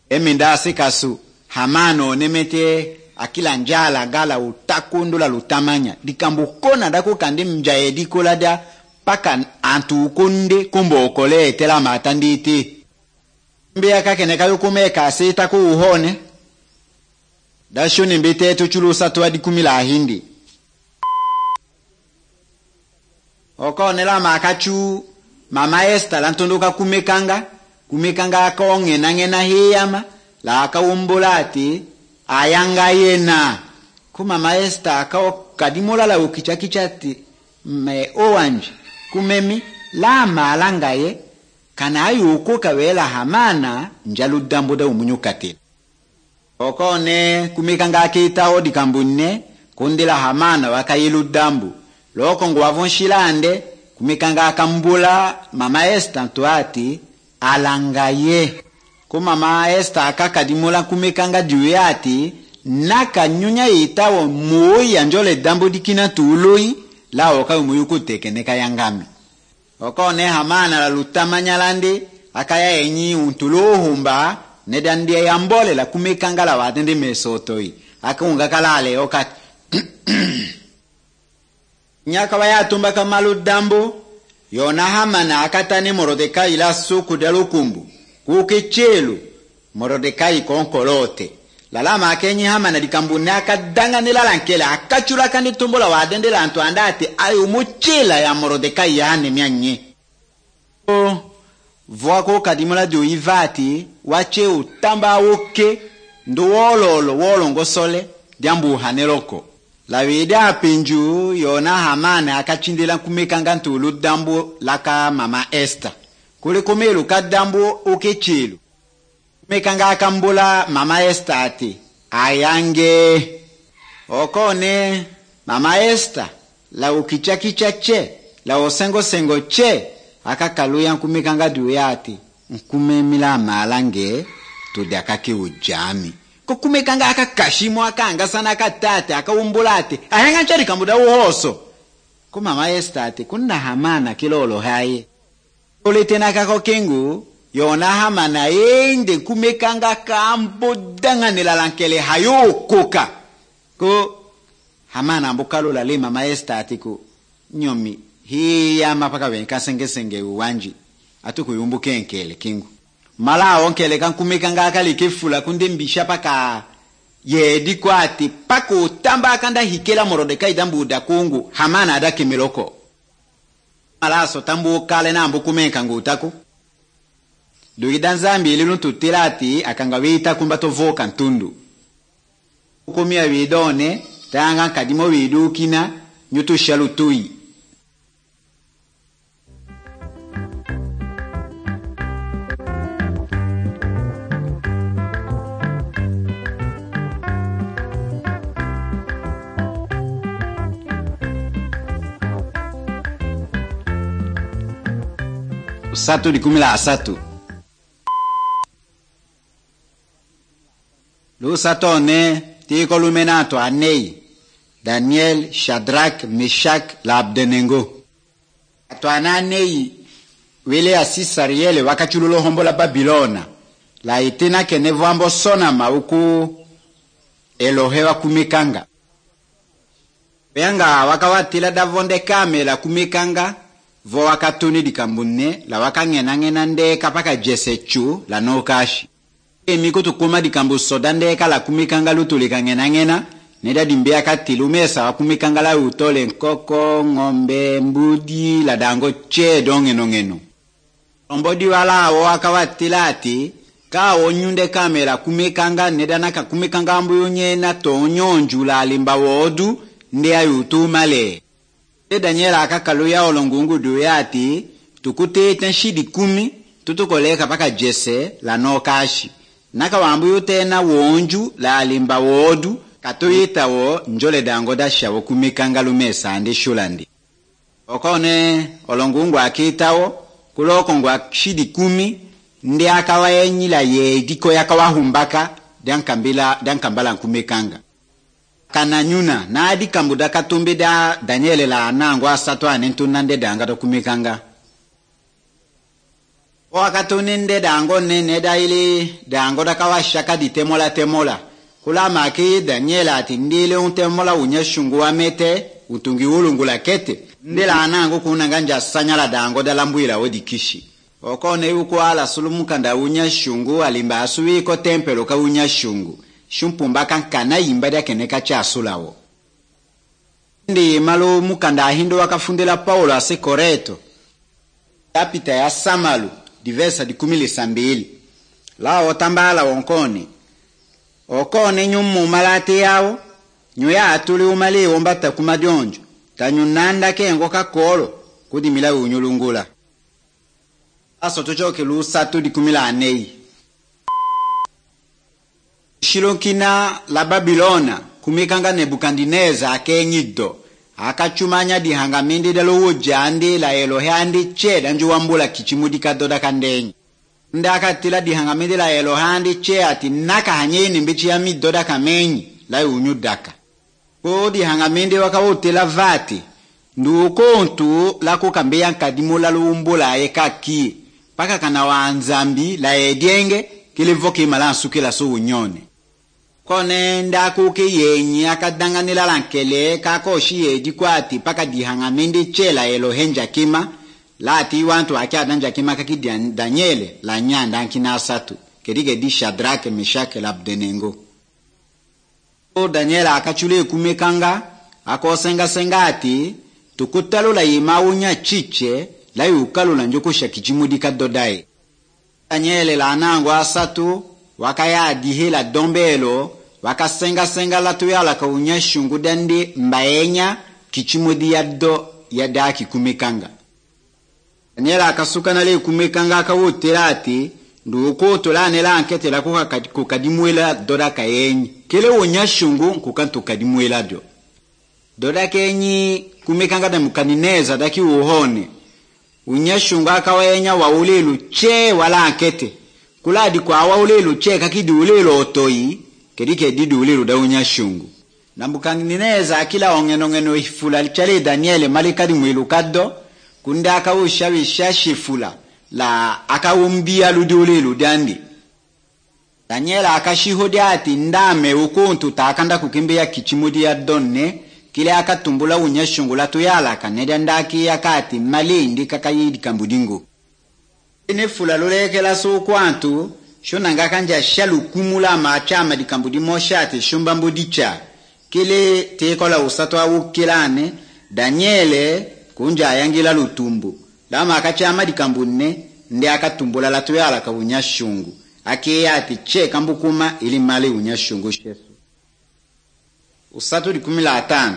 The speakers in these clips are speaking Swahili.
Eminda sikasu Hamano nemete akila njala gala utakundula lutamanya dikambu kona dako kandi mjaedi kolada paka antu kunde kumbo okole tela matanditi mbia kakene kayo kumeka sita ku uhone dashoni mbite tuchulusa twadi kumila hindi okone la makachu mama Esther lantondoka kumekanga akonge nangena hiyama la akaumbulati ayanga yena kuma Esther akao kadimola la ukichakichati me owanji kumemi la malanga ye kana ayuko kawela Hamana njaludambo da umunyukati okone kumekanga akitao dikambune kundila Hamana wakayiludambo loko ngwavonshilande kumekanga akambula mama Esther ntuati alangaye ko mama Esther akakadimola kumekanga duyati naka nyunya itawo moya njole dambo dikina tuloi la oka umuyuko tekeneka yangami okone Hamana la lutamanya lande akaya enyi untulohumba nedandi yambole la kumekanga la watende mesotoi akunga kalale okati nyaka waya tumba kamalu dambo yona Hamana akatane Mordekai la suku dalukumbu kukichelu Mordekai konkolote lalama akenyi Hamana dikambune akadanga nilalankela akachula kandi tumbola wadende la antu andati ayu muchila ya Mordekai ya hane mianye vwako kadimola dio ivati wache utamba woke ndo wolongo sole diambu haneloko la vida pinju yona Hamana akachindila kumekanga ntulu dambo laka mama Esther kule komelu kadambo okechelu kumekanga akambula mama Esther ati ayange okone mama Esther la ukichakichache la osengo che akakaluya kumekanga duyati nkumemila malange tudakake ujami kumekanga akakashimo akanga sana akatate akaumbulate ayanga nchari kambuda uhoso kuma mama Esther ati kuna Hamana kilolo haye oletena kako kengu yona Hamana ende kumekanga kambodanga nilalankele hayo koka ko Hamana mbokalo la le mama Esther ati ko nyomi hiya mapaka wenka senge uwanji atuko yumbuke enkele kengu mala onkele kan kumekanga akali kefula kunde mbisha paka yedi kwati pako tamba kanda hikela Mordekai dambu da kungu Hamana adake miloko mala so tambu kale na mbu kumeka ngutako duidan zambi lilu tutilati akanga wita kumbato voka ntundu ukomia widone tanga kadimo widukina nyutu shalutui Satu dikumila asatu. Lu satone tiko lumenato anei Daniel, Shadrach, Meshach, la Abdenego. Atwana nei wele asisariele wakachululo hombo la Babilona. La itena kenevambo sona mauku Elohewa kumekanga. Peanga wakawatila davonde kame la kumekanga. Vo wakatuni dikambune la wakangena ndeka paka jesechu la nokashi emiko tukuma dikambu sodandeka la kumekanga lutulika ngena neda dimbea katilumesa wakumekanga la utole nkoko ngombe mbudi la dango che ngeno ombodi wala wakawatilati ka onyunde kamera kumekanga neda naka kumekanga ambuyonye na tonyonju la limba wodu nde ayutumale Daniel akakaluya olongungu duyati tukute tenshidi 10 tutukoleka paka jese la nokashi naka wambuyo tena wonju la alimba wodu katoyita wo njole dango dasha wo kumekanga lumesa ande shulandi okone olongungu akitawo kuloko ngwa shidi 10 ndi akawayenyila ye diko yakawahumbaka dankambala kumekanga kana nyuna na adi kambuda katumbi da Daniel la anango asatwa nentunande danga to kumekanga Wakatuninde dango nene da ili dango da kawashaka di temola. Kula maki Daniela atindile temola unyeshungu wa mete utungi ulungula kete. Ndela anango kunanganja sanyala dango da lambuila odikishi. Okone yuko ala sulumukanda unyeshungu alimba asui ko tempelo ka unyeshungu. Shumpumba kankana imbada keneka cha asulawo. Ndi malo mukanda hindo wakafundela Paulo ase Koreto. Kapita ya Samalu. Diversa di 12 la otambala wonkoni okone nyumu malate yao nyoya atuli umali ombata kumadionjo tanyunanda kengo kakolo kudi mila unyulungula aso tochoke lusatu di 14 Shilonkina la Babilona kumikanga Nebukadneza akenyido akachumanya di hangamindi dalo wujandi la Elohandi che danju wambula kichimudika doda kandenyi. Ndaka tila di hangamindi la Elohandi che ati naka hanyeni mbichi ya mi doda kamenyi la unyudaka. Ko di hangamindi wakawotela vati. Ndu kontu la kukambia nkadimula luumbula eka ki. Paka kana waanzambi la edienge kilivoki malansuki la so unyone. Kone ndakuke yenyi akadanganila lankele kakoshi edikwati paka dihangamindi chela Elohenja kima lati wantu akadanja kima kaki Daniele la nyanda nkina asatu kerige di Shadrake Meshake Abdenego. Daniela akachule kumekanga akosenga sengati tukutalo la imaunya chiche la yukalu la njokusha kichimudika dodai. Daniele la anango asatu wakaya dihela dombelo wakasenga la tuyala ka unyeshungu dandi mbaenya kichimudi yaddo yadaki kumekanga. Daniela akasuka nale kumekanga akawoterati nduko tolane la ankete la kukadimwela doda kayenyi kele unyeshungu kukanto kadimwela dio doda kenyi kumekanga da Nebukadneza daki uhone unyeshungu akawenya wa ulelu che wala ankete kuladi kwa wa ulelu che kakidi ulelu otoi kerike didi ulelu da unyeshungu Nebukadneza akila ongeno ifula chale Daniele malikadi mwelu kaddo kunda akawushawisha shifula la akawumbia ludi ulelu dandi Daniela akashihodi ati ndame ukuntu takanda kukimbia kichimudi ya donne kile akatumbula unyeshungu la tuyala kaneda ndaki yakati malindi kakayidi kambudingo ene fula loleke la so kwantu shonanga kanja shalu kumula machama di kambudi moshate shumba mbudicha kile tekola usatwa ukilane Daniele kunja yangila lutumbu lama akachama di kambune ndi akatumbula la tuyala ka unyashungu ake ati che kambukuma ili mali unyashungu shesu usatu di 15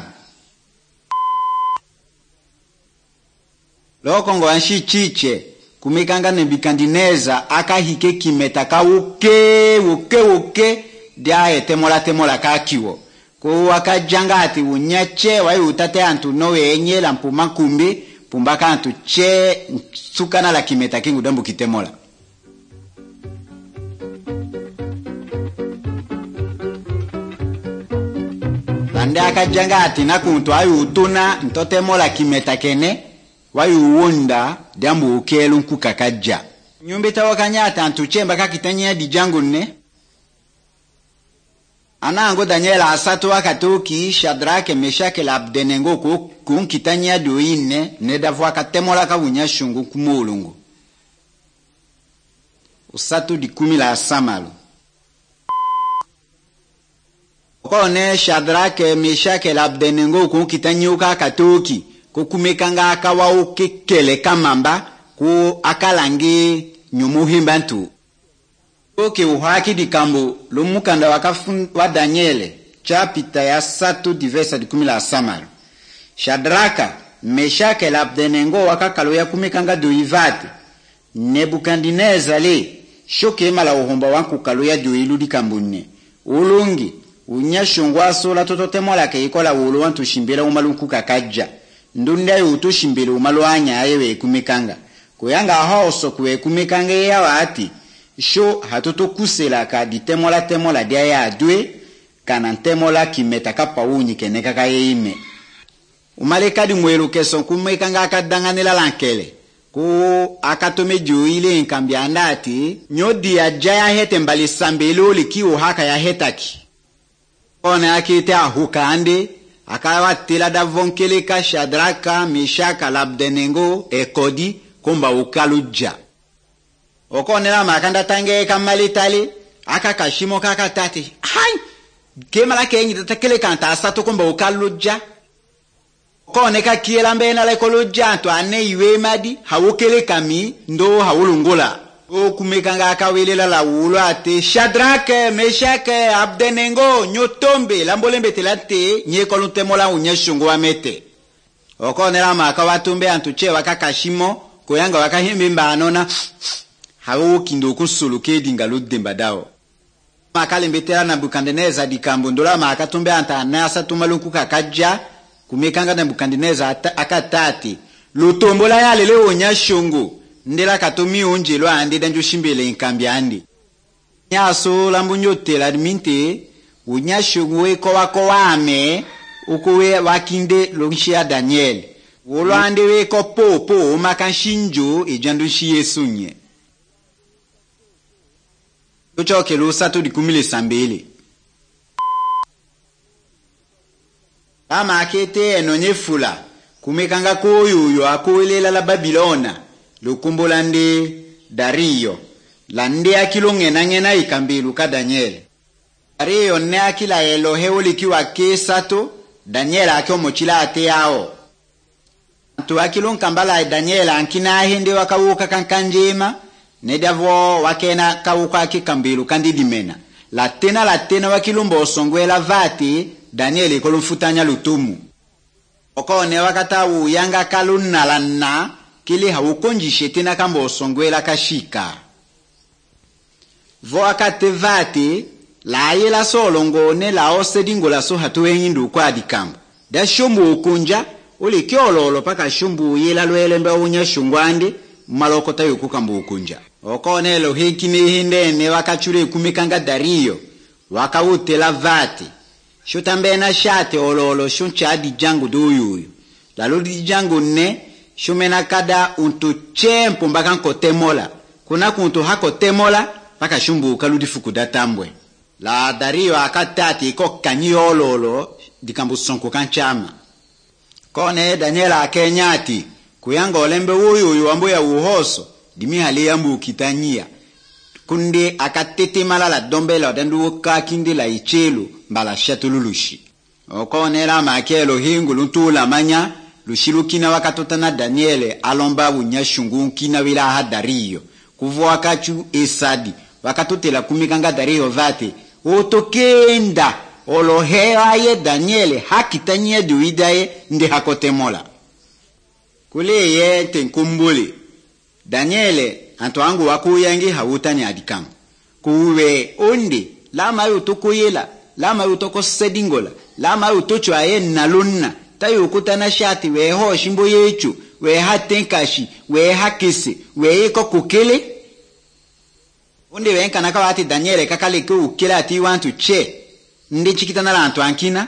lokongo anshi chiche kumekanga Nebukadneza akahike kimeta ka uke dia temola kakiwo ko akajanga ati unyache wai utate antu nowe enye la mpuma kumbi pumbaka antu che sukana la kimeta kingu dambu kitemola Bande akajanga ati nakuntu ayu utuna ntotemola kimeta kene wai uwonda dambu ukelu nkukakaja nyumbita wakanyata antu chemba kakitanya di jangu ne anango Daniela asatu wakatoki Shadrake Meshake Abdenego kunkitanya doine nedavwa katemola ka unyashungu kumulungu usatu di 10 Samalu kone Shadrake Meshake Abdenego kunkitanyuka katoki kukumekanga akawa ukekele kamamba ku akalangi nyumuhimba ntu oke uhaki di kambo lumukanda wa Daniele chapita ya 3 diversa di 10 Samalu Shadraka Meshake Abdenego wakakalo ya kumekanga doivati Nebukadneza le shoke mala uhomba wanku kalo ya doilu di kambune ulungi unyashungwa sola tototemola ke ikola ulu wantu shimbela umalunku kakaja ndunda yutu shimbela umalu anya ayewe kumekanga kuyanga hoso kwe kumekanga ya wati sho hatoto kusela ka ditemola dia ya adwe kana temola kimeta kapa unyi keneka ka yeime umaleka di mwelu keso kumekanga akadanganela lankele ko akatome joile nkambi andati nyodi ya jaya hete mbali sambelo likiwo haka ya hetaki ona akite ahuka ande akawatela davonkele ka Shadraka Meshaka Abednego ekodi kumba ukaluja okonela makanda tange kamalitali akakashimo kakatati hai kemala kenyi tatakele kanta asato kumba ukaluja koneka kiela mbena le koluja to ane iwe madi hawokele kami ndo hawulungola okumekanga akawelela la wulo ate Shadraka Meshaka Abednego nyotombe lambolembe telate nyekoluntemola unyeshungu wamete okonela maka watumbe antuche wakakashimo koyanga wakahimbe mbanona hawo kindo kusuluke dingalo dembadao makalembetela na Nebukadneza dikambo ndola makatumbe anta nasa tumalunku kakaja kumekanga na Nebukadneza akatati lutombola yale le onyashungu ndela katomi unje lo ande danjo shimbele nkambi andi nyaso lambunyote adminte unyashungu weko wako wame ukuwe wakinde lonshia Daniel wolo ande weko popo makanshinjo ejandu shiyesunye uchoke lo sato dikumile sambele ama akete enonyefula kumekanga koyoyo akowelela la Babilona lukumbolande Dario lande akilongena ikambilu ka Daniel Dario ne akila Elohe likiwa kesato Daniel akomochila ate yao to akilon kambala Daniel ankina hende wakawuka kankanjema nedavo wakena kawuka akikambilu kandidimena latena wakilumbo osongwela vati Daniel kolumfutanya lutumu okone wakatawu yanga kalunalana kile hawukonjishe tena kambo osongwela kashika vo akatevati la yela solongone la osedingo la so hatuwengindu kwa dikambo da shumbu ukunja uli kiololo paka shumbu yela lwele ndo unya shungwande malokota yukukambu ukunja okone lo hikini hindene wakachure kumikanga Dario wakawutela vati shutambe na shate ololo shuncha di jangu doyuyu laludi jangu ne shumena kada untu chempo mbaka nkotemola kuna kuntu hako temola paka shumbu kaludi fukuda tambwe la Dario akatati ko kanyiololo dikambu sonko kanchama kone Daniela akenyati kuyanga olembe uyuyu amboya uhoso dimi hali yambu kitanyia kunde akatete malala dombela dandu kakinde la ichelu mbala shatululushi okone la makelo hingu luntula manya lushilukina wakatotana Daniele alomba unyashungu kina wila ha Dario kuvo wakachu esadi wakatotela kumikanga Dario vate otokenda olohea ye Daniele hakitanyia duidaye nde hakotemola kule ye tenkumbule Daniele antoangu wakuyangi hawutani adikam kuwe onde lama yutokoyela lama yutoko sedingola lama yutocho aye nalunna tayo kutana shati we ho shimbo yechu we hatenkashi we hakise we iko kukele onde wenka nakawati Daniele kakale ku ukela ati want to che ndi chikitana la antoankina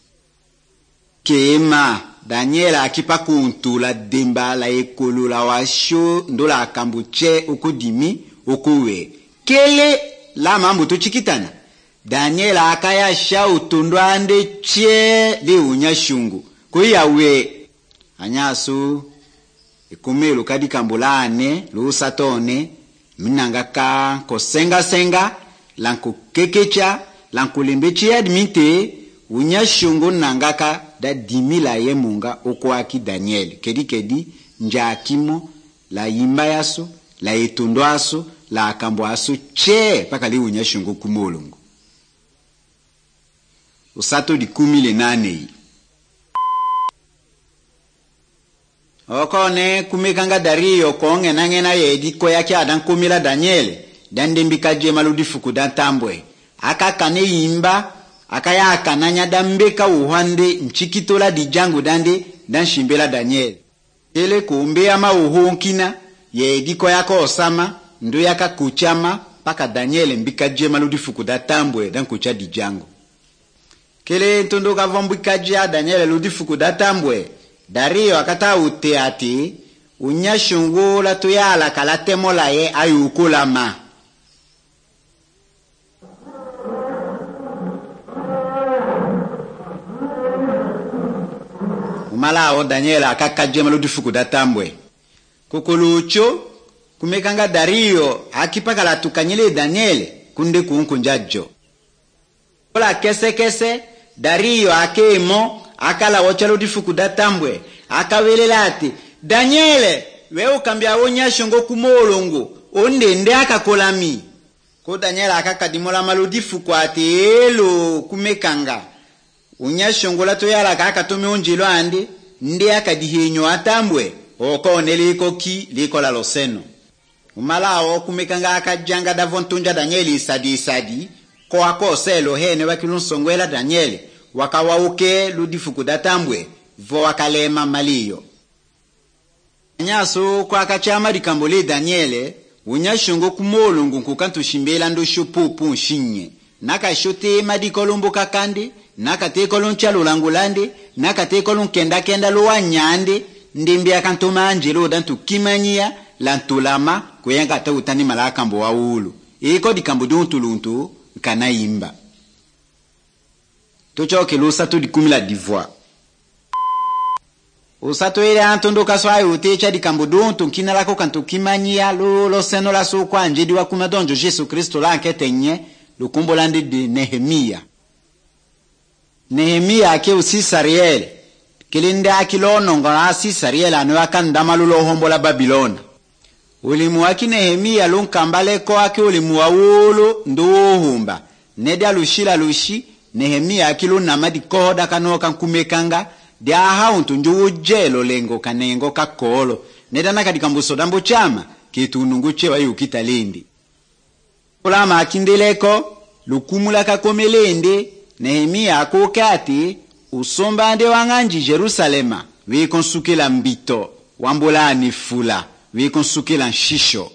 kema Daniel akipa kuntula demba la ekolo la washo ndola kambuche ukudimi ukuwe kele la mambo to chikitana Daniel akaya sha utundwande che de unyashungu kuyawe anyasu ikumelo kadi kambulane lu satone minangaka kosenga lanku kekecha lanku lembechi admite unyashungu nangaka da dimila yemunga okwaki Daniel kedi njakimo la yimba yaso la etundo aso la akambo aso che paka li unyashungu kumolungu usato di 18 okone kumekanga Dario konge nangena yedi koyaki adan kumila Daniel dandembika je maludi fukuda tambwe akakane yimba akaya akananya dambeka uhande nchikitola di jangu dande dan shimbela Daniel ele kumbe ama uhonkina yedi koyako osama ndo yaka kuchama paka Daniel mbika je maludi fukuda tambwe dan kucha di jangu kele ntondo kavambika je Daniel ludi fukuda tambwe Dario akata uteati unyashungu la tuyala kalatemo la ye ayukulama. Umalao Daniela akakajema ludifuku datambwe. Kukulucho kumekanga Dario akipaka la tukanyele Daniele kunde kuunkunjajo. Kola kese Dario akemo akala wocha ludifuku datambwe. Akawelela ati Daniele we ukambia unyashungu kumolongo onde nde akakolami. Ko Daniela akakadimola maludifuku ati elo kumekanga. Unyashungu la tuyala kakatome onjilo andi ndi akadihenyo atambwe okone liko la loseno. Umalao kumekanga akajanga davontunja Danieli isadi ko akoselo hene wakilonsongwela Danieli wakawauke ludifuku datambwe vo wakalema maliyo. Nyaso kwa akachama dikambole Daniele unyashungu kumolungu nkukantushimbela ndo shupupu nshinye naka shote madikolombo kakande naka tekolon chalo langulande naka tekolon kenda lowa nyande ndimbi akantoma anjelo dantu kimanyia lantulama kuyenga ta utani malaka mbo waulu iko dikambo duntuluntu kana imba tochoke lusa to dikumila d'Ivoire usato ile antondo kaswa utecha dikambo duntu kina lako kantu kimanyia lo seno la so kwa njedi wa kumadonjo Yesu Kristo la nketenye lukumbo lande de Nehemia. Nehemia ake usisariel kilinde akilono ngana sisariel anwaka ndamalulo hombo la Babilona. Ulimu waki Nehemia lunkambale ko ake ulimu wa ulu nduhumba nedi alushila lushi Nehemia akilu namadi kohoda kanoka nkumekanga dia hauntu njujelo lengo kanengo kakolo neda nakadikambuso dambo chama kitunungu chewa yukitalindi. Ulama akindeleko lukumula kakomelende Nehemia akokati usombande wanganji Jerusalema wikonsukela mbito wambola nifula wikonsukela nshisho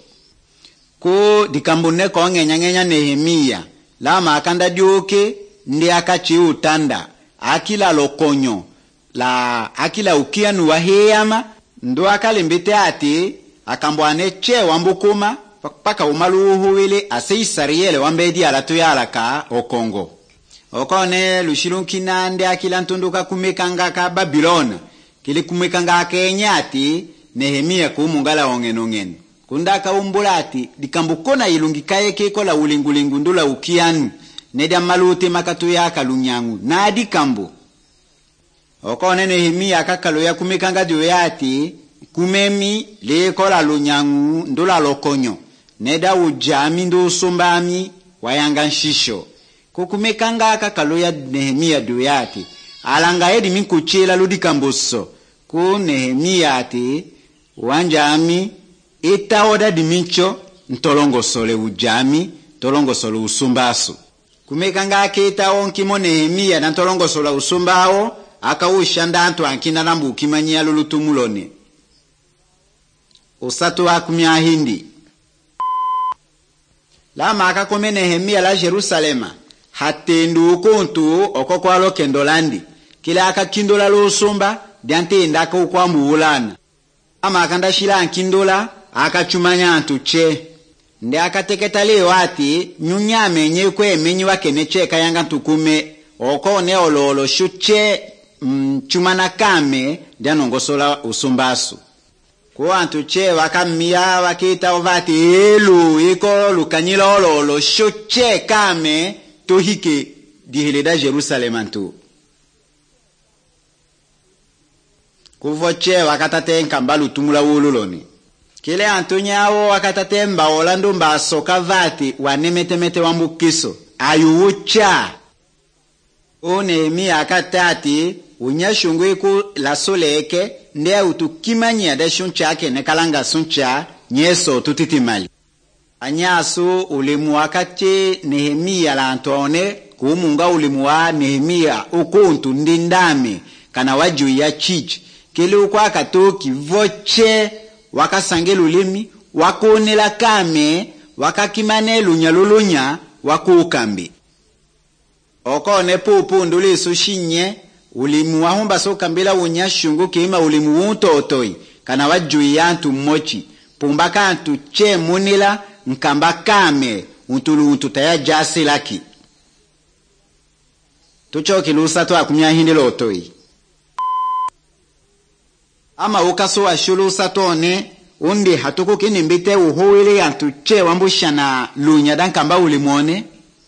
ko dikambone ko ngenya Nehemia lama akanda dioke ndi akachi utanda akila lokonyo la akila ukianu waheyama ndo akalembete ati akambwane che wambukuma paka umaluhu wile aseisariele wambedi alatu yalaka okongo okone lushilukina ndi akila ntunduka kumekanga ka Babilona kili kumekanga kenyati Nehemia kumungala ongenongeno kundaka umbulati dikambukona ilungikaye kekola ulingulingu ndula ukianu neda malute makatu yaka lunyangu na dikambu okone Nehemia kakalo ya kumekanga dioyati kumemi lekola lunyangu ndula lokonyo neda ujami ndo sumbami wayanga nshisho kukumekanga kakalo ya Nehemia dioyati alanga edi minkuchela ludikambuso ku Nehemia ati wanjami itaoda dimincho ntolongosole ujami tolongosole usumbasu kumekanga akita onkimo Nehemia na ntolongosole usumbao akawushanda antu ankina nambu kimanyia lulutumulone usatu wa kumia hindi lama akakome Nehemia la Jerusalema hatendu kontu okokwalo kendolandi kila akakindola lusumba diante ndaka ukwa muulana ama akanda shila ankindola akachumanya antuche ndi akateketa leo ati nyunyame nyekwe menyi wake necheka yanga ntukume okone ololo shuche chumana kame ndianongosola usumbasu kwa antuche wakamia wakita ovati elu iko lukanyila ololo shuche kame tohike diheleda Jerusalem kuvoche wakatate nkambalu tumula wululoni kile antonyao wakatate mbaolando mbasoka vati wanemetemete wambukiso ayuucha Nehemia akatati unyashungwe ku la soleke nde utukimanya da shuncha ake nekalanga suncha nyeso tutitimali anyasu ulimu wakati Nehemia la Antone kumunga ulimu wa Nehemia ukuntu ndindame kana waju ya chichi kile ukwa katoki voche wakasangelu ulimi wakonela kame wakakimane lunya wakukambi okone pupu nduli sushinye ulimu wahumba sokambila unyashungu kima ulimu untotoi kana wajui yantu mochi pumbaka antu che munila nkamba kame untulu taya jasi laki tuchoki lusa to akumya hindi lotoi ama ukaso wa shulu satone undi hatuko kini mbite uhoile antu che wambushana lunya dan kamba ulimone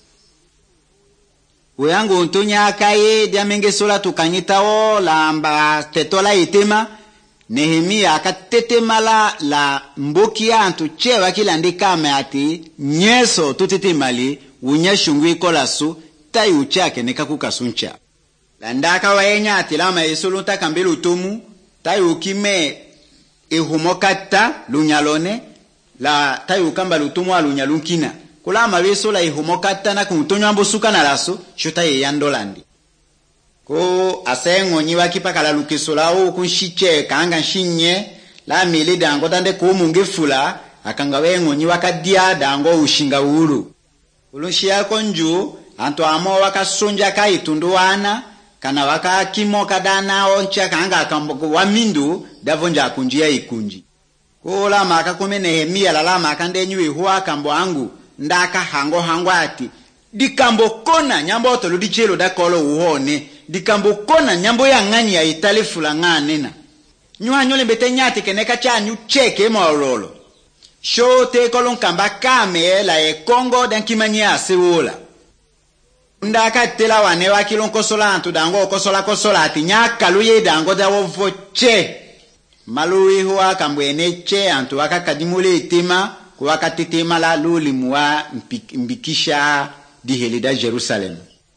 uyangu untunya akaye diamenge sola tukanyitao lamba tetola itema Nehemia akatetemala la mbokia antu chewa kila ndikame ati nyeso tutetemali unyashungu ikolasu tai uchake nekakukasuncha landaka waenya ati lama esuluta kambelu tumu tai ukime ihumokata lunyalone la tai ukamba lutumu alunyalukina kulama besola ihumokata na kuntonyo ambosuka na laso shota yandolandi ko asengo nyiwa kipakala lukisola o kunshiche kanga shinye la mele dango tande ko mungefula akanga wengo nyiwa kadia dango ushinga ulu ulunshia konju anto amo wakasonja kaitunduana kana wakakimo kadana oncha kanga akambo wa mindu davonja kunjia ikunji ko la maka kome Nehemia la maka ndenywe huwa kambo angu ndaka hango ati dikambo kona nyambo to ludichelo dakolo uone dikambo kona nyambo ya ngani ya itali fulanga nena nywa nyole betenyati keneka chanyu cheke morolo shote kolon kamba kame la e Kongo dan kimanya sewola ndaka tela wane wa kilon kosola antu dango kosola ati nyaka luye dango da wovoche malui huwa kambwene che antu akakadimule itima kwa katetema la luli mwa mbikisha dihelida Jerusalem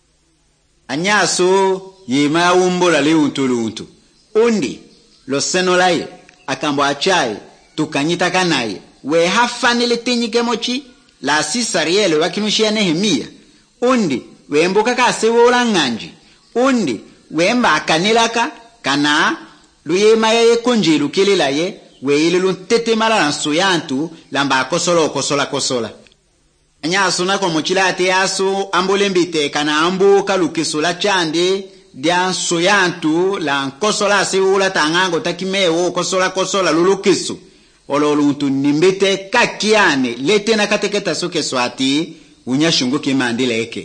anyaso yema umbola le untuluntu undi lo senolaye akambo achai tukanyita kanaye we hafanile tinyike mochi la Sisariele wakinushia Nehemia undi we mboka kasewola nganji undi we mba akanilaka kana luyema ye konjilu kelelaye we ilelu tetemala lanso yantu lamba kosola anyaso na komochila ate aso ambolembite kana ambo kalukisola chande dia soyantu la kosola seula tangango takimewo kosola lulukiso ololuntu nimbete kakiane lete na kateketa soke swati unyashungu kimandileke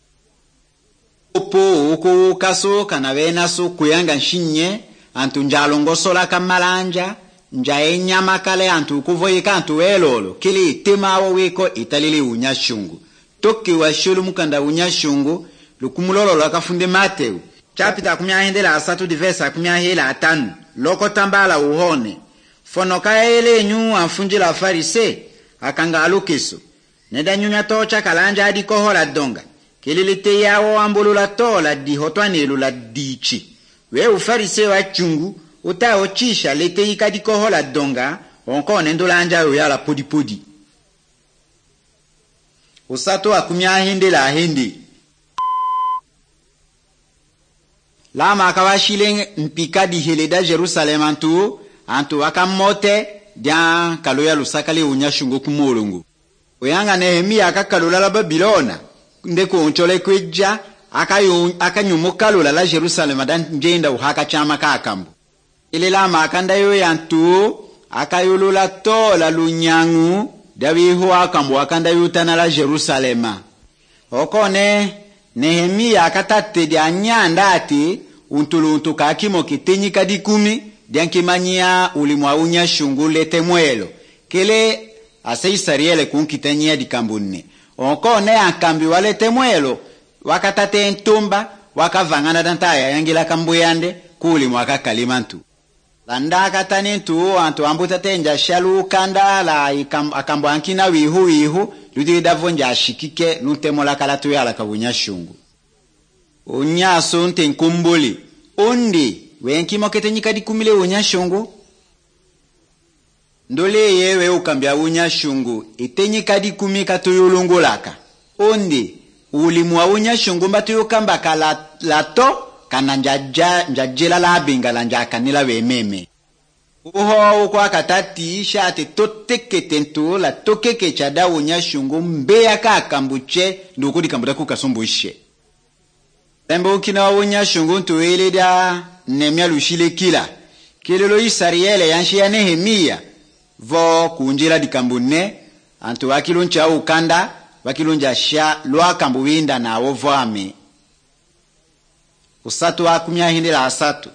opo uko kaso kana wena so kuyanga nshinye antu njalongo sola kamalanja njae nyama kale antu kuvoyeka antu elolo kili tema wiko italili unyashungu toki wa shulu mukanda unyashungu lukumulolo lakafunde Mateo chapita kumyahendela asatu divesa kumyahela atanu loko tambala uhone fonoka ele nyu afunjila farise akanga alukiso neda nyunya tocha kalanja adi kohola donga kililite yawo ambulula tola di hotwanelu la dichi we ufarise wa chungu utaochisha lete ikadi kohola donga onkone ndolanja yo yala podi usato akumyahendela hindi lama akawashile mpikadi heleda Jerusalem antu wakamote dia kaloya lusakale unyashungo kumolongo oyanga Nehemia akakalola la Babilona ndeko onchole kweja akanyumukalola la Jerusalem dan njenda uhaka chama kakambo ile lama akandayo yantu akayolola tola lunyangu dawiho akambo akandayo tana la Jerusalema okone Nehemia akatate dia nyanda ati untuluntu kakimo kitenyi kadikumi diankimanyia ulimwa unyashungu lete mwelo kele Sisariele kunkitanyia dikambunne okone akambi walete mwelo wakatate entumba wakavangana dantaya yangila kambuyande kuli mwaka kalimantu landaka tanintu antu ambuta tenja shalu kanda la akambo ankina wihu ludi davonja shikike luntemola kalatu yala kabunyashungu unyaso ntenkumbuli undi wenki moketenyika dikumile unyashungu ndole yewe ukambia unyashungu itenyika dikumika tuyulungulaka undi ulimwa unyashungu mbatuyukamba lato kana njajela la bingala njakanila wememe uho uko akatati shate totekete ntu la tokeke chada unyashungu mbeya kakambuche ndukudi kambuta kukasumbushe tembo kina unyashungu ntu eleda nemya lushile kila Kilelo Isariele yanshi ya Nehemia vo kunjila dikambune antu wakiluncha ukanda wakilunja sha lwa kambuwinda na wovwame. Usatu wa kumia hindi la asatu.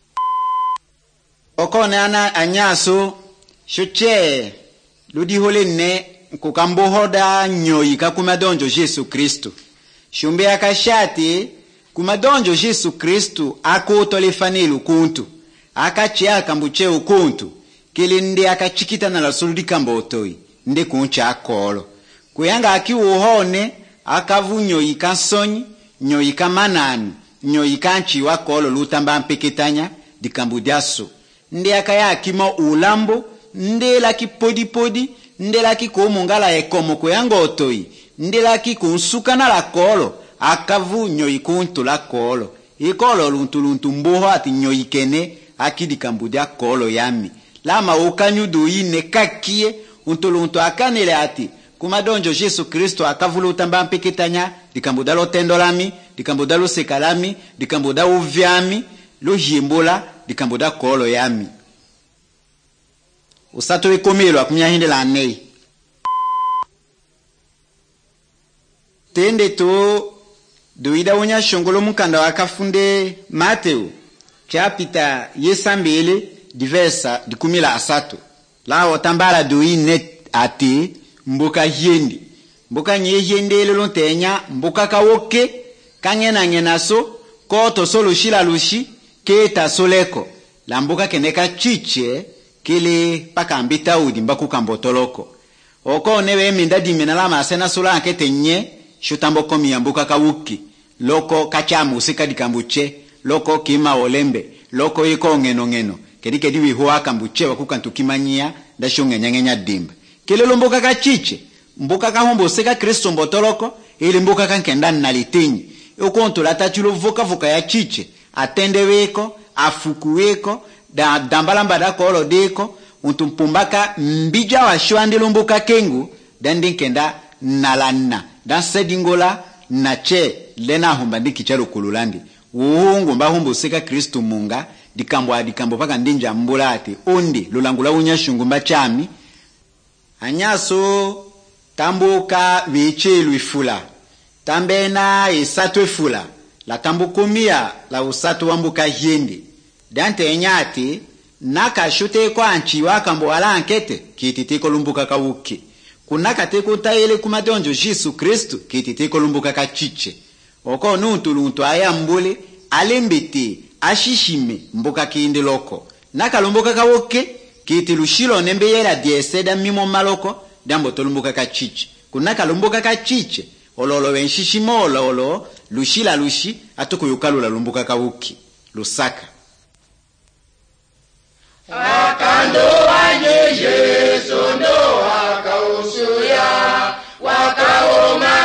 Okone ana anyasu shoche ludi holene kukambohoda nyoyika kumadonjo Jesu Kristu. Shumbe akashati kumadonjo Jesu Kristu akutolefanilu kuntu. Akachi akambuche ukuntu. Kili ndi akachikita na lasulu kambotoi. Ndi kuncha akolo. Kuyanga aki uhone akavu nyoyika sonyi, nyoyika manani, nyoyika nchi wakolo lutamba mpeketanya dikambudiasu. Ndi akaya akimo ulambo, ndi laki podi, ndi laki kumungala ekomo kuyanga otoi, ndi laki kunsuka na lakolo, akavu nyoyikuntu lakolo. Ikolo luntu mboho ati nyoyikene aki dikambudia kolo yami. Lama ukanyudu ine kakie, untuluntu akanele ati, kumadonjo Jesu Kristo akavulu utamba mpeketanya, dikambuda lo tendolami, dikambuda lo sekalami, dikambuda uvyami, lo jimbula, dikambuda kolo yami. Usato ikomelo akumya hindi la nei. Tende to doida unya shongolo mukanda wakafunde Mateo chapita yesambele diversa dikumila asatu. La otambala doi net ati mboka hiendi. Mboka nye hiende lolontenya mboka kawoke ngena so koto solo shila lushi keta soleko. La mboka keneka chiche kile paka ambita udi mbaku kambotoloko. Oko newe minda dimina lama asena sola ankete nye shutambo komi ya mboka kawuki. Loko kachamu usika dikambuche. Loko kima olembe. Loko iko ngeno. Kedike diwi huwa kambuche wakukantukimanyia dasho ngenya dimba. Kile mboka kachiche. Mboka kahombo usika Kristo mbotoloko. Ili mboka kankendani nalitinyi. Ukonto latachulo voka ya chiche. Atende weko, afuku weko, dambalamba da kolo deko, untumpumbaka mbija wa shwandi lumbuka kengu, kenda nalana. Dan sedingola na che lena humbandi kicharo kululandi. Uhungu mba humbu seka Kristu munga, dikambo paka ndinja mbulati, undi lulangula unyashungu mba chami, anyaso tambuka vichelu ifula, tambena isatu ifula, la tambukumia la usatu wambuka hiendi. Dante enyati, naka shute kwa anchi wakambo wala ankete, kititiko lumbuka kawuki. Kunaka teko taele kumadonjo Jesu Kristu, kititiko lumbuka kachiche. Oko nuntu aya mbule, alembete, ashishime, mbuka kiindi loko. Naka lumbuka kawuki, kiti lushilo nembe yera dieseda mimo maloko, dambo to lumbuka kachiche. Kunaka lumbuka kachiche, ololo wenshishimo ololo, lushila lushi, atuku yukalu la lumbuka kawuki. Lusaka. Akandoanye Yesu ndo akausuya wakaoma